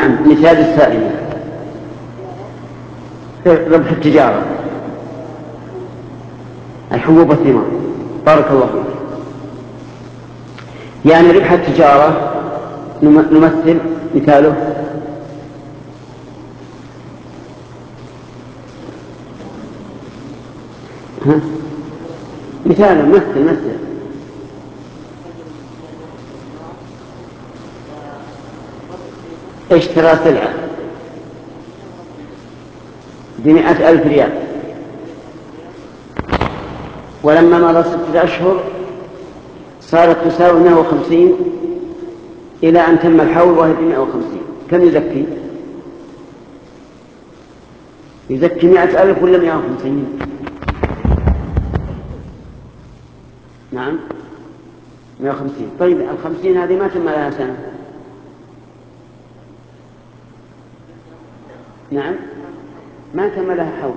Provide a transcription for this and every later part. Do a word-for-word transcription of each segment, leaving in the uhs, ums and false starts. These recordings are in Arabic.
نعم. مثال الثاني ربح التجارة، الحبوب والثمار. بارك الله فيك. يعني ربح التجارة نمثل مثاله ها؟ مثال مثل مثل اشترى سلعة بمئة ألف ريال، ولما مضى ستة أشهر صارت تساوي مئة وخمسين إلى أن تم الحول وهي بمئة وخمسين. كم يزكي؟ يزكي مئة ألف ولا مئة وخمسين؟ نعم مئة وخمسين. طيب الخمسين هذه ما تم لها سنة. نعم ما تم لها حول.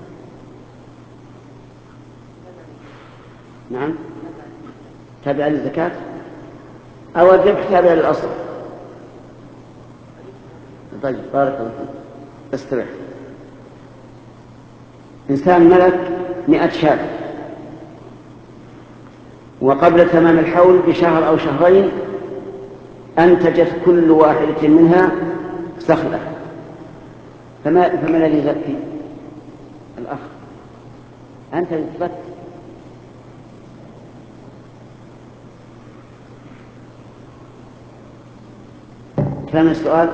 نعم تابع للزكاة أو الربح تابع للأصل. طيب بارك الله فيك. استرح. إنسان ملك مئة شاة وقبل تمام الحول بشهر أو شهرين أنتجت كل واحدة منها صخلة، فما فما الذي يزكي؟ الأخ أنت تثبت. فهم السؤال؟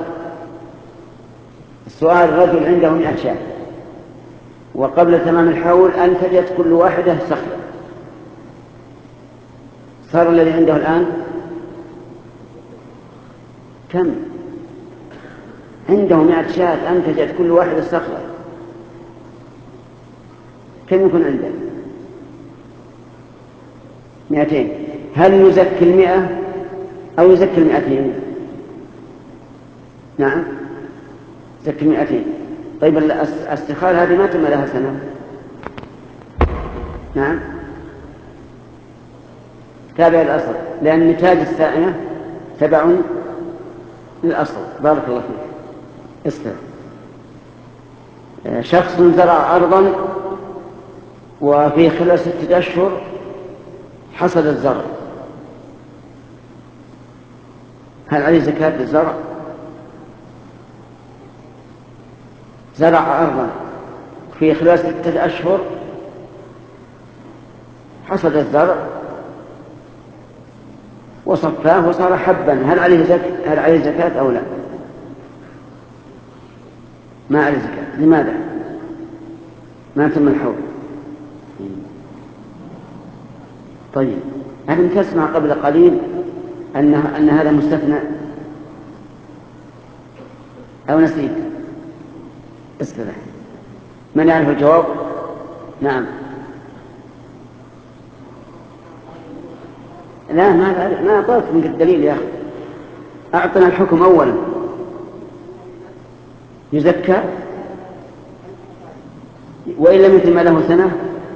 السؤال رجل عنده مئة شاة وقبل تمام الحول أنتجت كل واحدة صخلة، صار الذي عنده الآن كم؟ عنده مئة شاة أنتجت كل واحدة صخلة، كم يكون عنده؟ مئتين. هل يزكي المئة أو يزكي المئتين؟ نعم يزكي المئتين. طيب السخال هذه ما تم لها سنة. نعم تابع الأصل لأن نتاج السائمة تبع للأصل. بارك الله فيك. استمع. شخص زرع أرضا وفي خلال ستة أشهر حصد الزرع، هل عليه زكاة للزرع؟ زرع أرضا في خلال ستة أشهر حصد الزرع وصفاه وصار حبا، هل عليه زكاة؟ هل عليه زكاة أو لا؟ ما عليه زكاة. لماذا؟ ما تم الحول. طيب ألم تسمع قبل قليل أن أن هذا مستثنى أو نسيت؟ استرح. من يعرف الجواب؟ نعم. لا ما ما أعطيت من الدليل يا أخي. أعطنا الحكم أولا. يزكى وإن لم يتم له سنة.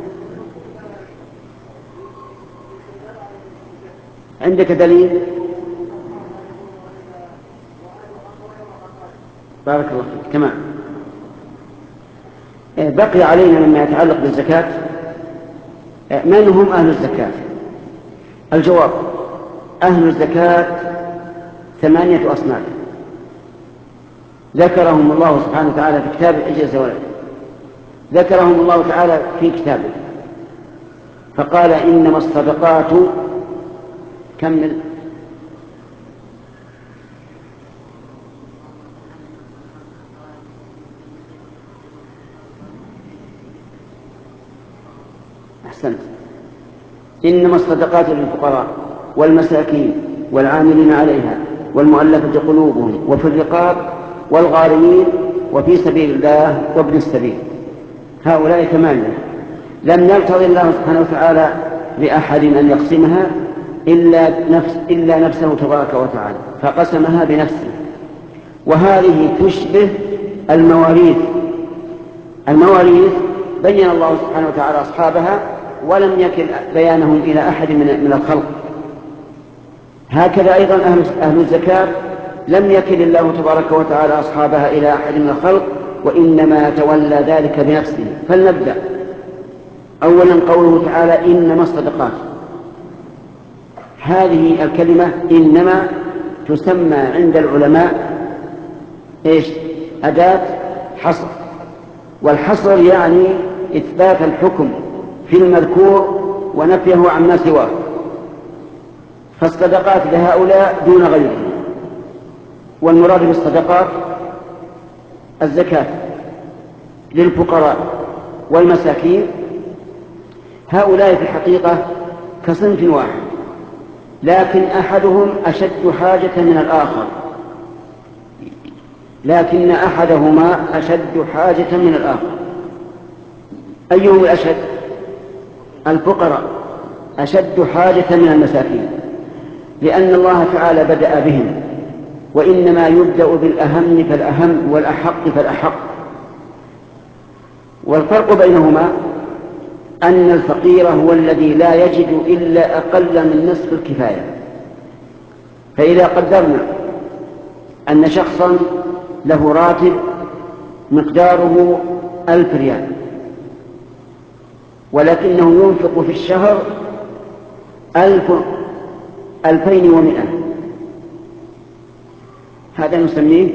عندك دليل؟ بارك الله فيك. تمام. بقي علينا مما يتعلق بالزكاة من هم أهل الزكاة؟ الجواب: أهل الزكاة ثمانية أصناف ذكرهم الله سبحانه وتعالى في كتابه. إجازة ولد ذكرهم الله تعالى في كتابه فقال: إنما الصدقات. كمل. أحسنت. إنما الصدقات للفقراء والمساكين والعاملين عليها والمؤلفة قلوبهم وفي الرقاب والغارمين وفي سبيل الله وابن السبيل. هؤلاء ثمانية لم يرتضي الله سبحانه وتعالى لأحد أن يقسمها إلا, نفس إلا نفسه تبارك وتعالى فقسمها بنفسه. وهذه تشبه المواريث. المواريث بين الله سبحانه وتعالى أصحابها ولم يكن بيانهم إلى أحد من الخلق. هكذا أيضا أهل الزكاة لم يكل الله تبارك وتعالى أصحابها إلى أحد من الخلق، وإنما تولى ذلك بنفسه. فلنبدأ. أولا قوله تعالى إنما الصدقات. هذه الكلمة إنما تسمى عند العلماء إيش؟ أداة حصر، والحصر يعني إثبات الحكم في المذكور ونفيه عما سواه. فالصدقات لهؤلاء دون غيرهم، والمراد بالصدقات الزكاة للفقراء والمساكين. هؤلاء في الحقيقة كصنف واحد، لكن أحدهم أشد حاجة من الآخر لكن أحدهما أشد حاجة من الآخر. أيهم الأشد؟ الفقراء أشد حاجة من المساكين، لأن الله تعالى بدأ بهم، وإنما يبدأ بالأهم فالأهم والأحق فالأحق. والفرق بينهما أن الفقير هو الذي لا يجد إلا أقل من نصف الكفاية. فإذا قدرنا أن شخصا له راتب مقداره ألف ريال، ولكنه ينفق في الشهر ألف ألفين ومئة، هذا نسميه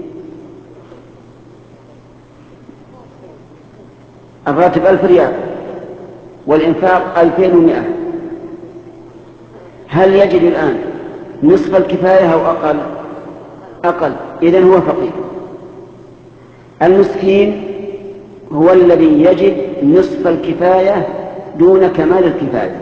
الراتب ألف ريال والإنفاق ألفين ومئة. هل يجد الآن نصف الكفاية أو أقل؟ أقل. إذن هو فقير. المسكين هو الذي يجد نصف الكفاية دون كمال الكفاية.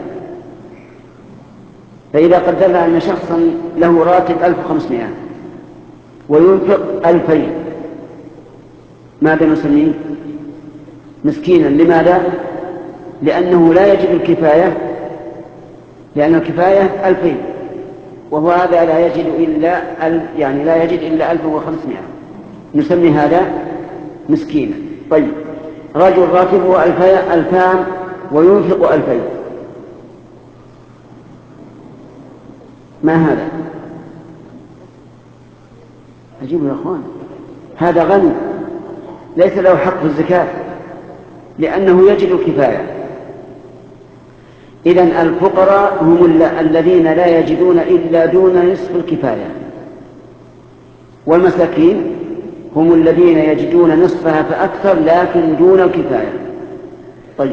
فإذا قدرنا أن شخصا له راتب ألف وخمسمائة وينفق ألفين، ماذا نسميه؟ مسكينا. لماذا؟ لأنه لا يجد الكفاية، لأن الكفاية ألفين وهو هذا لا يجد إلا يعني لا يجد إلا ألف وخمسمائة، نسمي هذا مسكينا. طيب، رجل راتبه ألفان وينفق ألفين، ما هذا؟ أجيبوا يا أخوان، هذا غني ليس له حق في الزكاة لأنه يجد الكفاية. إذن الفقراء هم الذين لا يجدون إلا دون نصف الكفاية، والمساكين هم الذين يجدون نصفها فأكثر لكن دون الكفاية. طيب،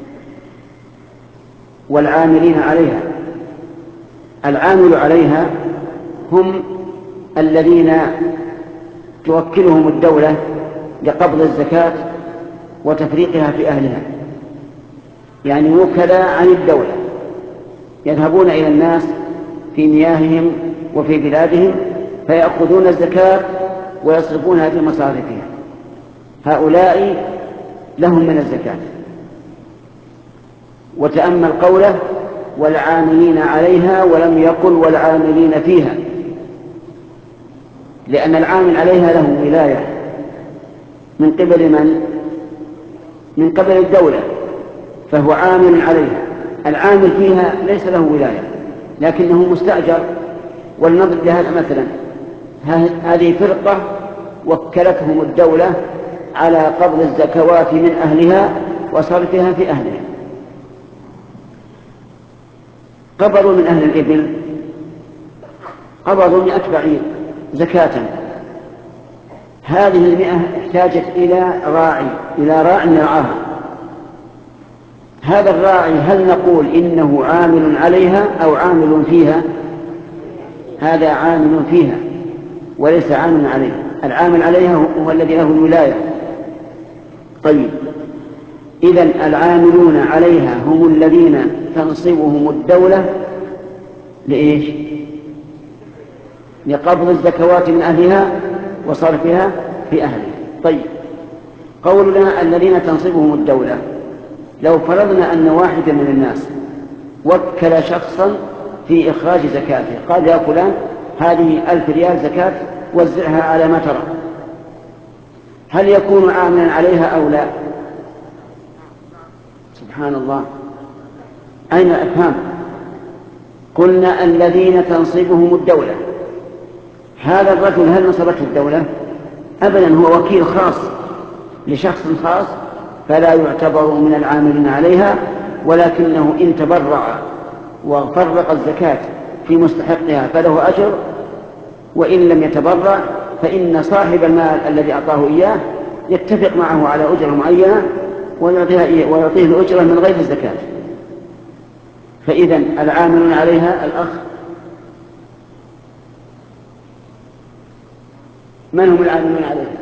والعاملين عليها. العامل عليها هم الذين توكلهم الدولة لقبض الزكاة وتفريقها في أهلها، يعني وكلاء عن الدولة، يذهبون إلى الناس في مياههم وفي بلادهم فيأخذون الزكاة ويصرفونها في مصارفها. هؤلاء لهم من الزكاة. وتأمل قوله والعاملين عليها، ولم يقل والعاملين فيها، لأن العامل عليها له ولاية من قبل من؟ من قبل الدولة، فهو عامل عليها. العامل فيها ليس له ولاية لكنه مستأجر. ولنضرب لهذا مثلا، هذه فرقة وكلتهم الدولة على قبض الزكوات من أهلها وصرفها في أهلها. قبضوا من أهل الإبل، قبضوا مئة بعير زكاة. هذه المئة احتاجت إلى راعي إلى راع يرعاها. هذا الراعي هل نقول إنه عامل عليها أو عامل فيها؟ هذا عامل فيها وليس عامل عليها. العامل عليها هو الذي له الولاية. طيب، إذن العاملون عليها هم الذين تنصبهم الدولة لإيش؟ لقبض الزكوات من أهلها وصرفها في أهلها. طيب، قولنا الذين تنصبهم الدولة، لو فرضنا أن واحدا من الناس وكل شخصا في إخراج زكاته، قال يا فلان هذه ألف ريال زكاة وزعها على ما ترى، هل يكون عاملا عليها أو لا؟ سبحان الله، أين الإفهام؟ قلنا الذين تنصبهم الدولة. هذا الرجل هل نصبته الدولة؟ أبدا، هو وكيل خاص لشخص خاص، فلا يعتبر من العاملين عليها، ولكنه إن تبرع وفرق الزكاة في مستحقها فله أجر، وإن لم يتبرع فإن صاحب المال الذي أعطاه إياه يتفق معه على أجرة معينة ويعطيه الأجرة من غير الزكاة. فإذا العاملون عليها الأخ، من هم العاملون عليها؟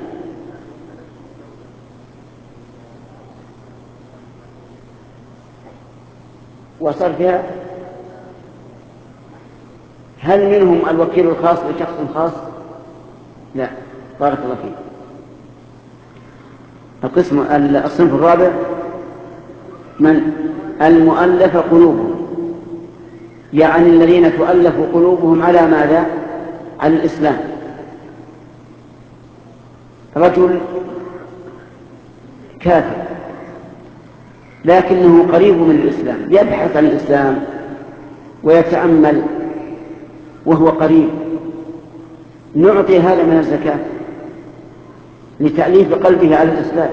وصرفها. هل منهم الوكيل الخاص لشخص خاص؟ لا. بارك الله فيك. القسم الصنف الرابع من المؤلف قلوبهم، يعني الذين تؤلف قلوبهم على ماذا؟ على الإسلام. رجل كافر لكنه قريب من الإسلام، يبحث عن الإسلام ويتأمل وهو قريب، نعطي هذا من الزكاة لتأليف قلبه على الإسلام،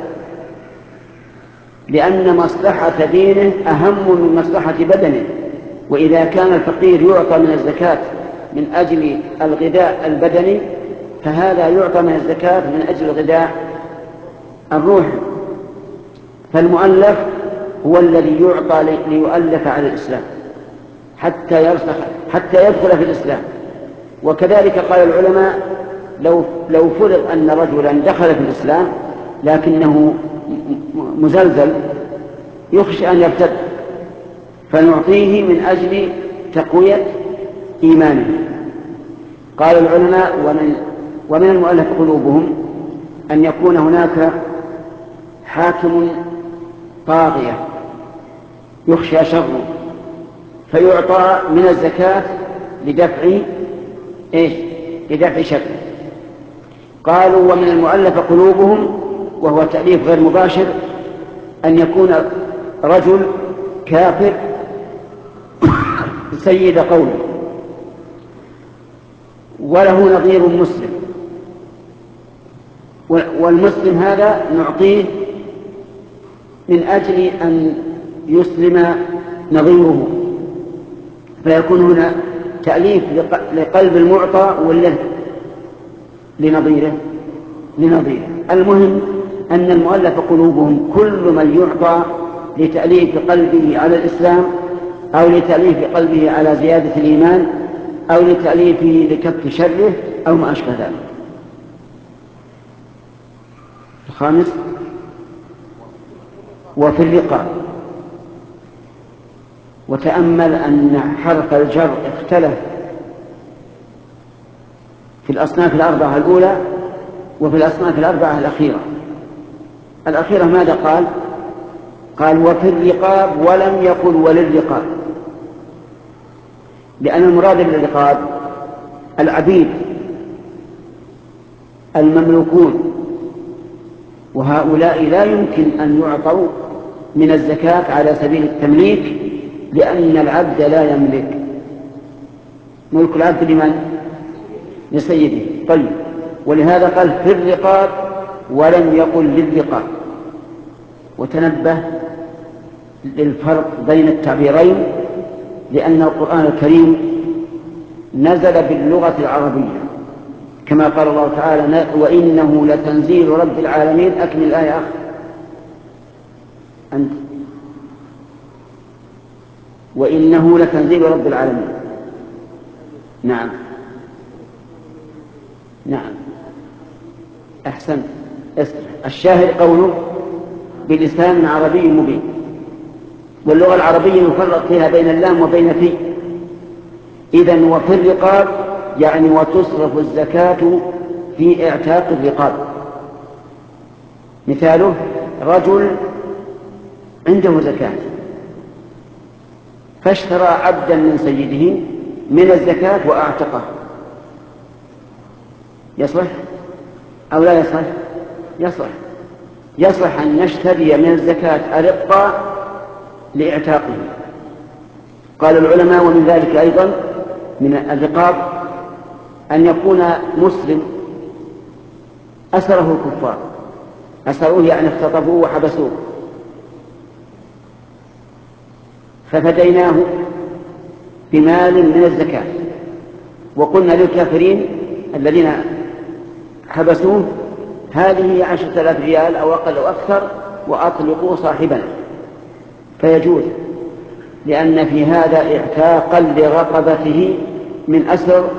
لأن مصلحة دينه أهم من مصلحة بدنه. وإذا كان الفقير يعطى من الزكاة من أجل الغذاء البدني، فهذا يعطى من الزكاة من أجل الغذاء الروحي. فالمؤلف هو الذي يعطى ليؤلف على الإسلام حتى يرسخ، حتى يدخل في الإسلام. وكذلك قال العلماء لو لو فرض أن رجلا دخل في الإسلام لكنه مزلزل يخشى أن يرتد، فنعطيه من أجل تقوية إيمانه. قال العلماء ومن, ومن المؤلف قلوبهم أن يكون هناك حاكم طاغية يخشى شره فيعطى من الزكاة لدفع إيش؟ لدفع شره. قالوا ومن المؤلف قلوبهم، وهو تأليف غير مباشر، أن يكون رجل كافر سيد قوله وله نظير مسلم، والمسلم هذا نعطيه من أجل أن يسلم نظيره، فيكون هنا تأليف لقلب المعطى ولا لنظيره لنظيره. المهم أن المؤلف قلوبهم كل من يعطى لتأليف قلبه على الإسلام، أو لتأليف قلبه على زيادة الإيمان، أو لتأليفه لكف شره، أو ما أشبه ذلك. الخامس وفي الرقاب. وتأمل أن حرف الجر اختلف في الأصناف الأربعة الأولى وفي الأصناف الأربعة الأخيرة. الأخيرة ماذا قال؟ قال وفي الرقاب، ولم يقل وللرقاب، لأن المراد بالرقاب العبيد المملوكون، وهؤلاء لا يمكن أن يعطوا من الزكاة على سبيل التمليك، لأن العبد لا يملك. ملك العبد لمن؟ لسيده. طيب، ولهذا قال في الرقاب ولم يقل للرقاب. وتنبه للفرق بين التعبيرين، لأن القرآن الكريم نزل باللغة العربية كما قال الله تعالى وإنه لتنزيل رب العالمين. أكمل الآية أخ أنت. وإنه لتنزيل رب العالمين. نعم نعم أحسن. الشاهد قوله بلسان عربي مبين، واللغة العربية يفرق فيها بين اللام وبين في. إذن وفي الرقاب يعني وتصرف الزكاة في اعتاق الرقاب. مثاله رجل عنده زكاة فاشترى عبدا من سيده من الزكاة وأعتقه، يصلح أو لا يصلح؟ يصلح. يصلح أن نشتري من الزكاة الرقة لإعتاقه. قال العلماء ومن ذلك أيضا من الرقاب أن يكون مسلم أسره الكفار، أسروه يعني اختطفوه وحبسوه، ففديناه بمال من الزكاة، وقلنا للكافرين الذين حبسوه هذه عشرة آلاف ريال أو أقل أو أكثر وأطلقوا صاحبنا، فيجوز، لأن في هذا اعتاقا لرقبته من أسر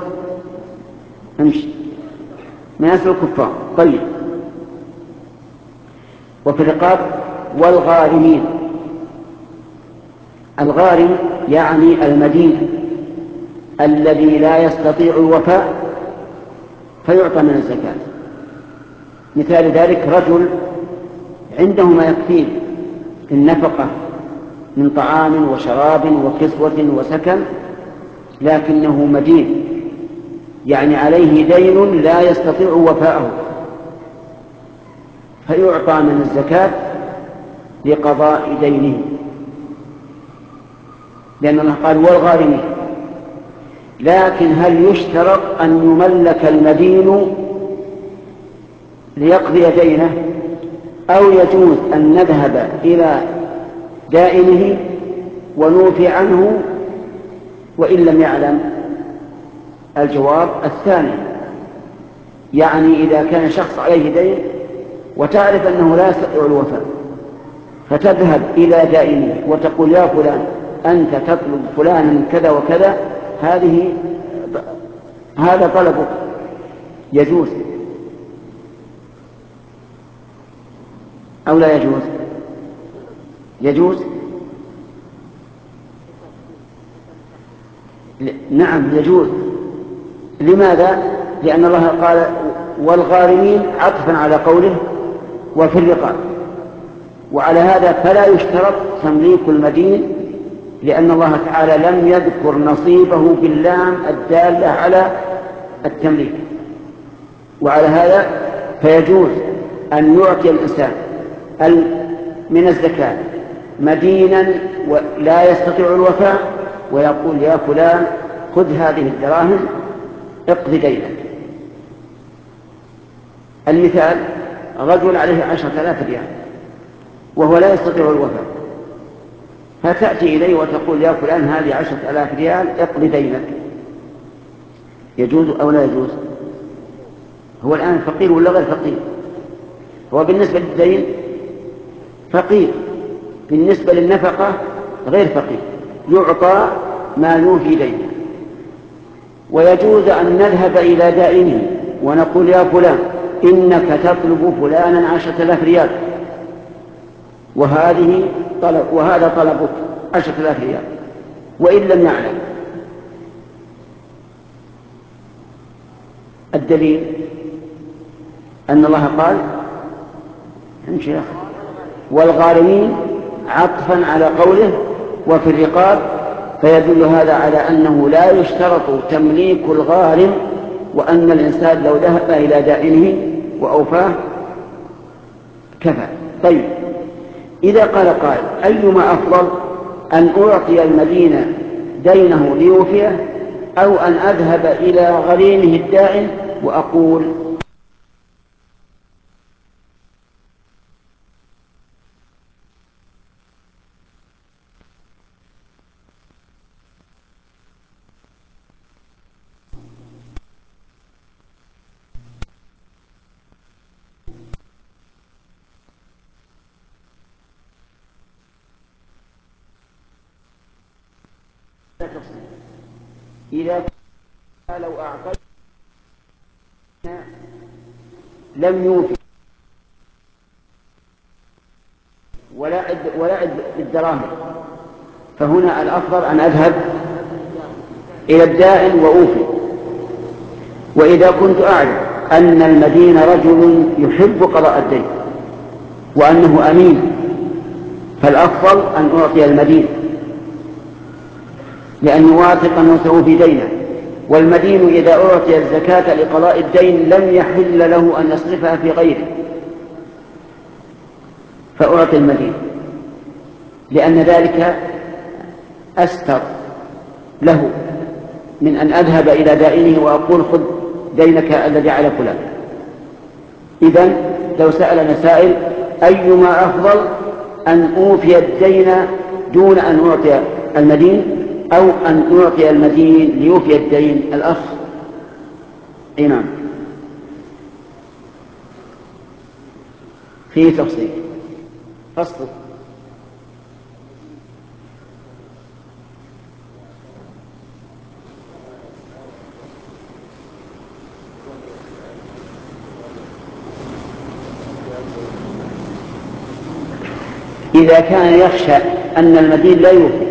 من أسر الكفار. طيب، وفي الرقاب والغارمين. الغارم يعني المدين الذي لا يستطيع الوفاء فيعطى من الزكاة. مثال ذلك رجل عنده ما يكفيه النفقة من طعام وشراب وكسوة وسكن، لكنه مدين يعني عليه دين لا يستطيع وفاءه، فيعطى من الزكاة لقضاء دينه، لأن الله قال والغارمين. لكن هل يشترط أن يملك المدين ليقضي دينه، أو يجوز أن نذهب إلى دائنه ونوفي عنه وإن لم يعلم؟ الجواب الثاني، يعني إذا كان شخص عليه دين وتعرف أنه لا يستطيع الوفاء فتذهب إلى دائنه وتقول يا فلان أنت تطلب فلانا كذا وكذا، هذه هذا طلبك، يجوز أو لا يجوز؟ يجوز، نعم يجوز. لماذا؟ لأن الله قال والغارمين عطفا على قوله وفي الرقاب، وعلى هذا فلا يشترط تمليك المدين، لأن الله تعالى لم يذكر نصيبه باللام الدالة على التمليك. وعلى هذا فيجوز أن يعطي الإنسان من الزكاة مدينا ولا يستطيع الوفاء ويقول يا فلان خذ هذه الدراهم اقض دينك. المثال رجل عليه عشرة آلاف ريال وهو لا يستطيع الوفاء، فتأتي إليه وتقول يا فلان هذه عشرة آلاف ريال اقض دينك، يجوز أو لا يجوز؟ هو الآن فقير ولا غير فقير؟ هو بالنسبة للدين فقير، بالنسبة للنفقة غير فقير، يعطى ما يوفي دينه. ويجوز أن نذهب إلى دائنه ونقول يا فلان إنك تطلب فلانا عشرة آلاف ريال وهذه طلب وهذا طلبك عشرة آلاف ريال وإن لم يعلم. الدليل أن الله قال امشي يا أخي والغارمين عطفا على قوله وفي الرقاب، فيدل هذا على أنه لا يشترط تمليك الغارم، وأن الإنسان لو ذهب إلى دائنه وأوفاه كفى. طيب، إذا قال قائل أيما أفضل أن أعطي المدين دينه ليوفيه أو أن أذهب إلى غريمه الدائن وأقول إذا لو أعطينا لم يوفي ولا عد ولا عد بالدراهم، فهنا الأفضل أن أذهب إلى الدائن وأوفي. وإذا كنت أعلم أن المدين رجل يحب قضاء الدين وأنه أمين، فالأفضل أن أعطي المدين لأني واثق أنه سيوفي دينه. والمدين إذا أعطي الزكاة لقضاء الدين لم يحل له أن يصرفها في غيره، فأعطي المدين لأن ذلك أستر له من أن أذهب إلى دائنه وأقول خذ دينك الذي على فلان. إذن لو سألنا سائل أيما أفضل، أن أوفي الدين دون أن أعطي المدين أو أن أعطي المدين ليوفي الدين؟ الأخ إمام فيه تفصيل فصل. إذا كان يخشى أن المدين لا يوفي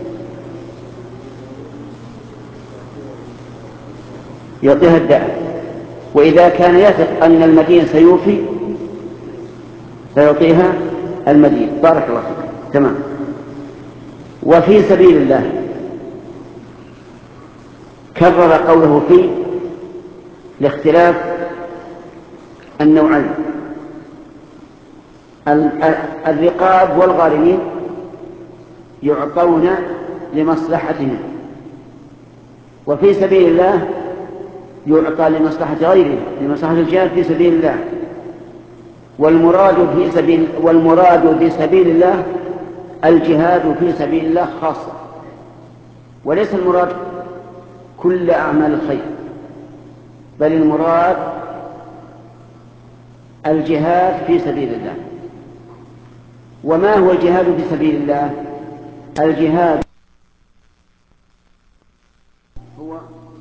يعطيها الدائم، وإذا كان يثق أن المدين سيوفي فيعطيها المدين. بارك الله فيك. تمام. وفي سبيل الله كرر قوله في لاختلاف النوعين، الرقاب والغارمين يعطون لمصلحتهم، وفي سبيل الله يعطى لمصلحة غيره، لمصلحة الجهاد في سبيل الله. والمراد في سبيل والمراد في سبيل الله الجهاد في سبيل الله خاصة، وليس المراد كل أعمال الخير، بل المراد الجهاد في سبيل الله. وما هو الجهاد في سبيل الله؟ الجهاد هو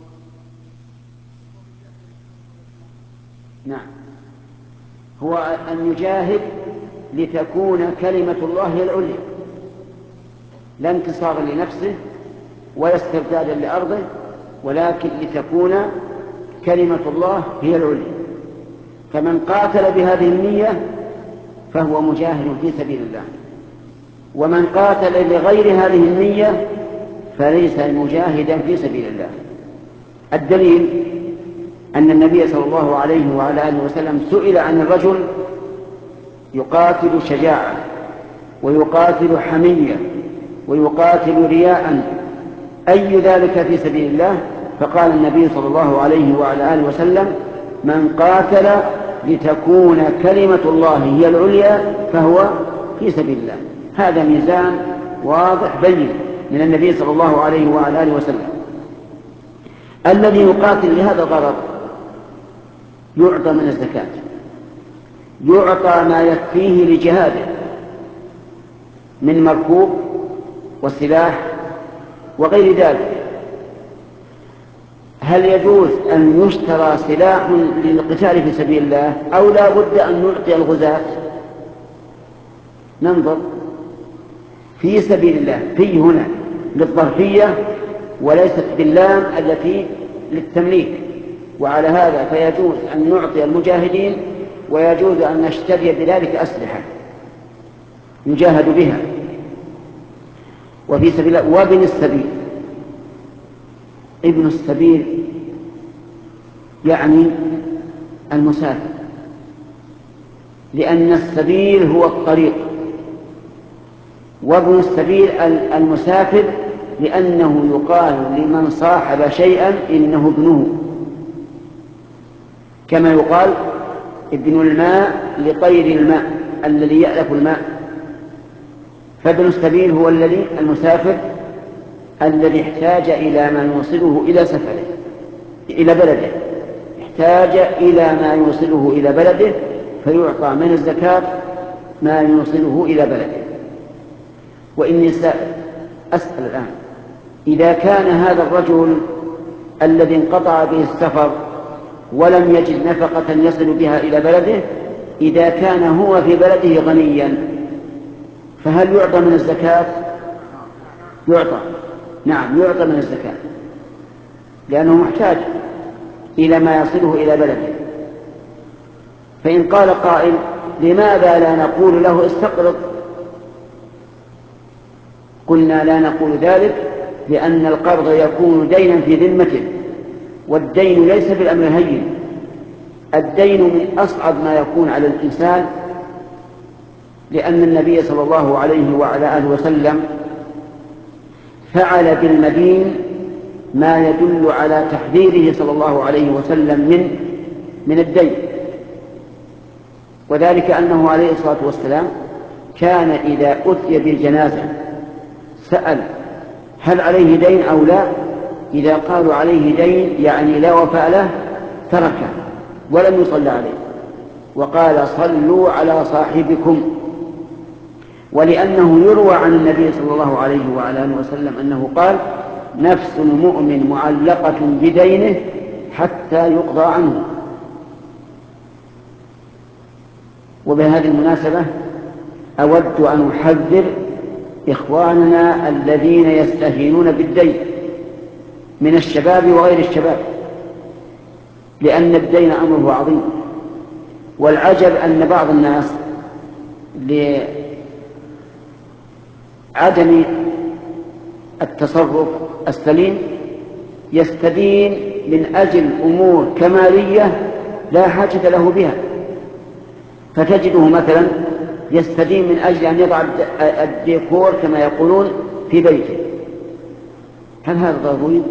نعم هو أن يجاهد لتكون كلمة الله هي العليا، لا انتصارا لنفسه ولا استبدادا لأرضه، ولكن لتكون كلمة الله هي العليا. فمن قاتل بهذه النية فهو مجاهد في سبيل الله، ومن قاتل لغير هذه النية فليس مجاهدا في سبيل الله. الدليل أن النبي صلى الله عليه وعلى آله وسلم سئل عن الرجل يقاتل شجاعة ويقاتل حمية ويقاتل رياء أي ذلك في سبيل الله؟ فقال النبي صلى الله عليه وعلى آله وسلم: من قاتل لتكون كلمة الله هي العليا فهو في سبيل الله. هذا ميزان واضح بين من النبي صلى الله عليه وعلى آله وسلم. الذي يقاتل لهذا الغرض يعطى من الزكاة، يعطى ما يكفيه لجهاده من مركوب وسلاح وغير ذلك. هل يجوز أن يشترى سلاح للقتال في سبيل الله أو لا بد أن نعطي الغزاة؟ ننظر. في سبيل الله في هنا للظرفية وليست باللام التي للتمليك، وعلى هذا فيجوز أن نعطي المجاهدين ويجوز أن نشتري بذلك أسلحة يجاهد بها. وفي سبيل الله وابن السبيل، ابن السبيل يعني المسافر، لأن السبيل هو الطريق، وابن السبيل المسافر لأنه يقال لمن صاحب شيئا إنه ابنه، كما يقال ابن الماء لطير الماء الذي يألف الماء. فابن السبيل هو الذي المسافر الذي احتاج إلى ما يوصله إلى سفره إلى بلده، احتاج إلى ما يوصله إلى بلده فيعطى من الزكاة ما يوصله إلى بلده. وإني سائل أسأل الآن: إذا كان هذا الرجل الذي انقطع به السفر ولم يجد نفقة يصل بها إلى بلده، إذا كان هو في بلده غنيا فهل يعطى من الزكاة؟ يعطى، نعم يعطى من الزكاة، لأنه محتاج إلى ما يصله إلى بلده. فإن قال قائل: لماذا لا نقول له استقرض؟ قلنا: لا نقول ذلك لأن القرض يكون دينا في ذمته، والدين ليس بالأمر الهين، الدين من أصعب ما يكون على الإنسان، لأن النبي صلى الله عليه وعلى آله وسلم فعل بالمدين ما يدل على تحذيره صلى الله عليه وسلم من من الدين، وذلك أنه عليه الصلاة والسلام كان إذا أتي بالجنازة سأل هل عليه دين أو لا. إذا قالوا عليه دين يعني لا وفاء له تركه ولم يصلى عليه، وقال صلوا على صاحبكم. ولأنه يروى عن النبي صلى الله عليه وعلى آله وسلم أنه قال نفس المؤمن معلقة بدينه حتى يقضى عنه. وبهذه المناسبة أود أن أحذر إخواننا الذين يستهينون بالدين من الشباب وغير الشباب، لأن الدين أمره عظيم. والعجب أن بعض الناس لعدم التصرف السليم يستدين من أجل أمور كمالية لا حاجة له بها، فتجده مثلا يستدين من أجل أن يضع الديكور كما يقولون في بيته. هل هذا ضروري؟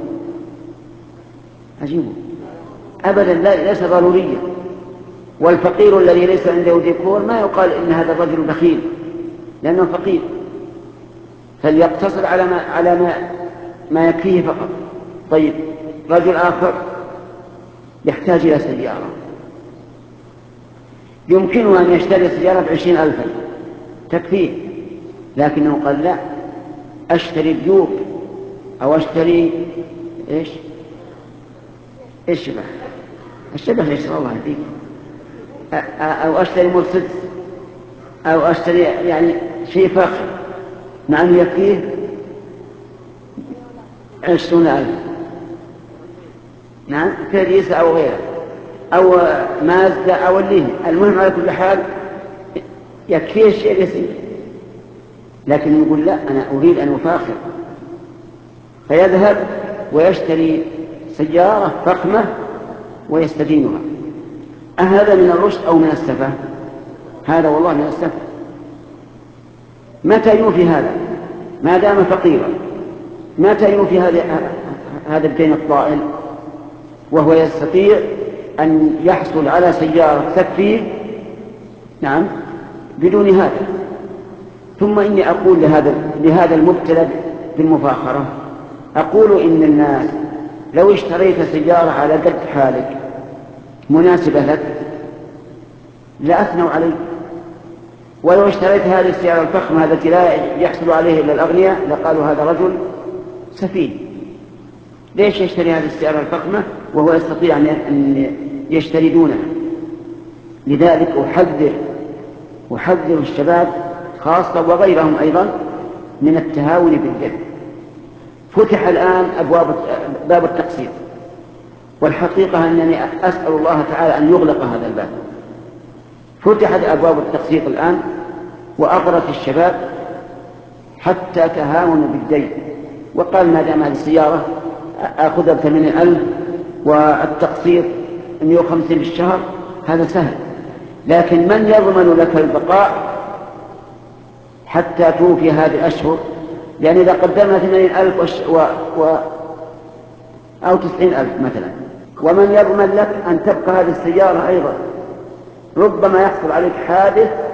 عجيب، أبدا ليس ضروريا. والفقير الذي ليس عنده ديكور ما يقال إن هذا الرجل بخيل لأنه فقير، فليقتصر على ما, على ما, ما يكفيه فقط. طيب رجل آخر يحتاج إلى سيارة، يمكنه أن يشتري سيارة بعشرين ألفا تكفيه، لكنه قال لا، أشتري ديوب أو أشتري إيش إيش شبه الشبه إيش الله يهديك، أو أشتري مرسيدس أو أشتري يعني شيء فاخر مع أنه يكفيه عشرون ألف، نعم كريسة أو غيره أو مازدا أو الليه، المهم على كل حال يكفيه الشيء اليسير. لكن يقول لا، أنا أريد أن أفاخر، فيذهب ويشتري سيارة فخمة ويستدينها. أهذا من الرشد أو من السفة؟ هذا والله من السفة. متى يوفي هذا ما دام فقيرا؟ متى يوفي هذا الدين الطائل وهو يستطيع أن يحصل على سيارة تكفيه؟ نعم بدون هذا. ثم إني أقول لهذا, لهذا المبتلى بالمفاخرة، أقول إن الناس لو اشتريت سيارة على قد حالك مناسبة لك لأثنوا عليك، ولو اشتريت هذه السيارة الفخمة التي لا يحصل عليه إلا الأغنياء لقالوا هذا رجل سفيه. ليش يشتري هذه السيارة الفخمة وهو يستطيع أن يشتري دونها؟ لذلك أحذر أحذر الشباب خاصة وغيرهم أيضا من التهاون بالدين. فتح الآن أبواب باب التقسيط، والحقيقة أنني أسأل الله تعالى أن يغلق هذا الباب. فتحت أبواب التقسيط الآن وأغرت الشباب حتى تهاونوا بالدين، وقال ما دام هذه السيارة أخذها بثمانين ألف والتقسيط مئة وخمسين في الشهر هذا سهل، لكن من يضمن لك البقاء حتى توفي هذه الأشهر؟ يعني إذا قدمنا ثمانين ألف وش و... و... أو تسعين ألف مثلا، ومن يضمن لك أن تبقى هذه السيارة أيضا؟ ربما يحصل عليك حادث